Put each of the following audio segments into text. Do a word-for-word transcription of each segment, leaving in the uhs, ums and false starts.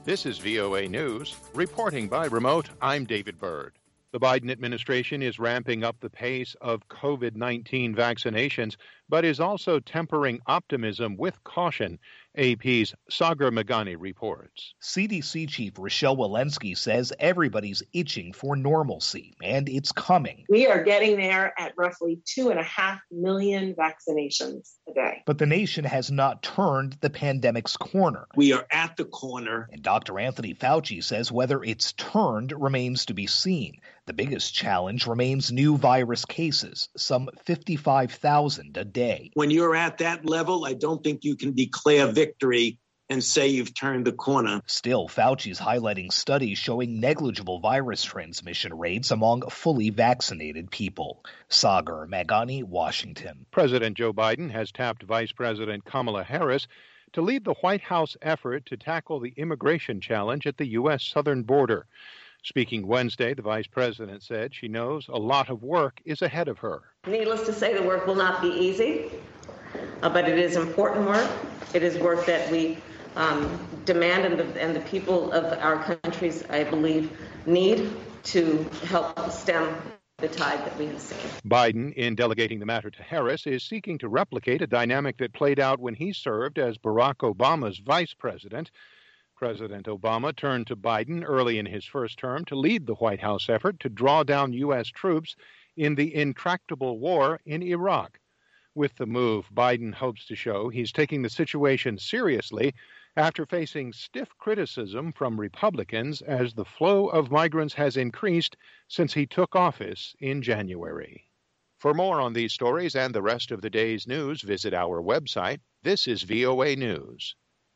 This is V O A News. Reporting by remote, I'm David Byrd. The Biden administration is ramping up the pace of COVID nineteen vaccinations, but is also tempering optimism with caution. A P's Sagar Meghani reports. C D C Chief Rochelle Walensky says everybody's itching for normalcy, and it's coming. We are getting there at roughly two and a half million vaccinations a day. But the nation has not turned the pandemic's corner. We are at the corner. And Doctor Anthony Fauci says whether it's turned remains to be seen. The biggest challenge remains new virus cases, some fifty-five thousand a day. When you're at that level, I don't think you can declare victory and say you've turned the corner. Still, Fauci's highlighting studies showing negligible virus transmission rates among fully vaccinated people. Sagar Meghani, Washington. President Joe Biden has tapped Vice President Kamala Harris to lead the White House effort to tackle the immigration challenge at the U S southern border. Speaking Wednesday, the vice president said she knows a lot of work is ahead of her. Needless to say, the work will not be easy, uh, but it is important work. It is work that we um, demand and the, and the people of our countries, I believe, need to help stem the tide that we have seen. Biden, in delegating the matter to Harris, is seeking to replicate a dynamic that played out when he served as Barack Obama's vice president. President Obama turned to Biden early in his first term to lead the White House effort to draw down U S troops in the intractable war in Iraq. With the move, Biden hopes to show he's taking the situation seriously after facing stiff criticism from Republicans as the flow of migrants has increased since he took office in January. For more on these stories and the rest of the day's news, visit our website. This is V O A News.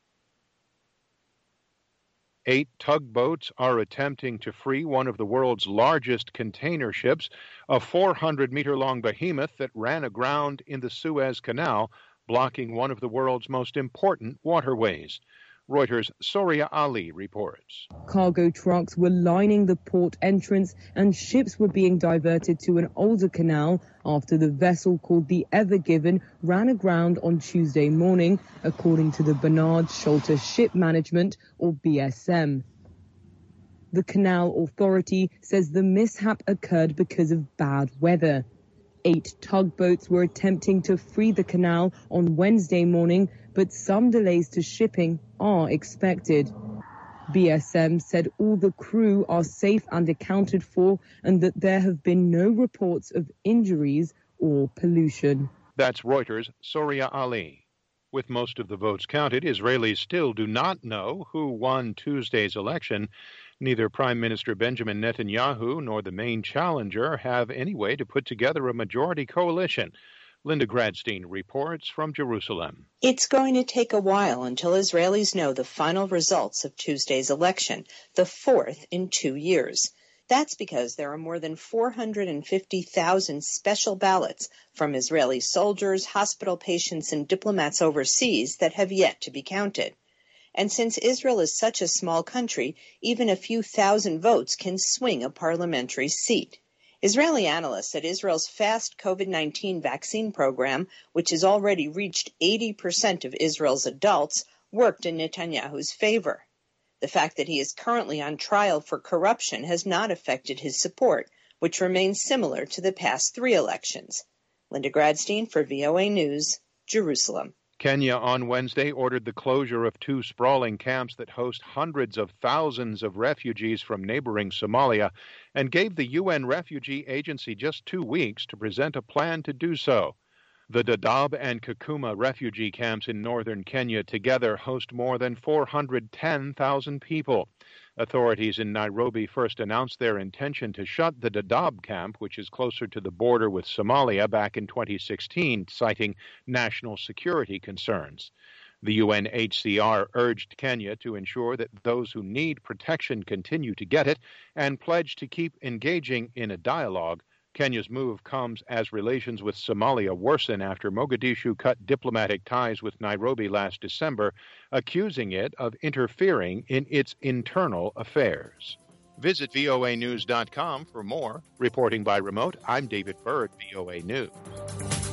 Eight tugboats are attempting to free one of the world's largest container ships, a four hundred meter long behemoth that ran aground in the Suez Canal, blocking one of the world's most important waterways. Reuters' Soria Ali reports. Cargo trucks were lining the port entrance and ships were being diverted to an older canal after the vessel called the Ever Given ran aground on Tuesday morning, according to the Bernard Schulte Ship Management, or B S M. The Canal Authority says the mishap occurred because of bad weather. Eight tugboats were attempting to free the canal on Wednesday morning, but some delays to shipping are expected. B S M said all the crew are safe and accounted for and that there have been no reports of injuries or pollution. That's Reuters' Soria Ali. With most of the votes counted, Israelis still do not know who won Tuesday's election. Neither Prime Minister Benjamin Netanyahu nor the main challenger have any way to put together a majority coalition. Linda Gradstein reports from Jerusalem. It's going to take a while until Israelis know the final results of Tuesday's election, the fourth in two years. That's because there are more than four hundred fifty thousand special ballots from Israeli soldiers, hospital patients, and diplomats overseas that have yet to be counted. And since Israel is such a small country, even a few thousand votes can swing a parliamentary seat. Israeli analysts said Israel's fast COVID nineteen vaccine program, which has already reached eighty percent of Israel's adults, worked in Netanyahu's favor. The fact that he is currently on trial for corruption has not affected his support, which remains similar to the past three elections. Linda Gradstein for V O A News, Jerusalem. Kenya on Wednesday ordered the closure of two sprawling camps that host hundreds of thousands of refugees from neighboring Somalia and gave the U N Refugee Agency just two weeks to present a plan to do so. The Dadaab and Kakuma refugee camps in northern Kenya together host more than four hundred ten thousand people. Authorities in Nairobi first announced their intention to shut the Dadaab camp, which is closer to the border with Somalia, back in twenty sixteen, citing national security concerns. The U N H C R urged Kenya to ensure that those who need protection continue to get it and pledged to keep engaging in a dialogue. Kenya's move comes as relations with Somalia worsen after Mogadishu cut diplomatic ties with Nairobi last December, accusing it of interfering in its internal affairs. Visit V O A news dot com for more. Reporting by remote, I'm David Byrd, V O A News.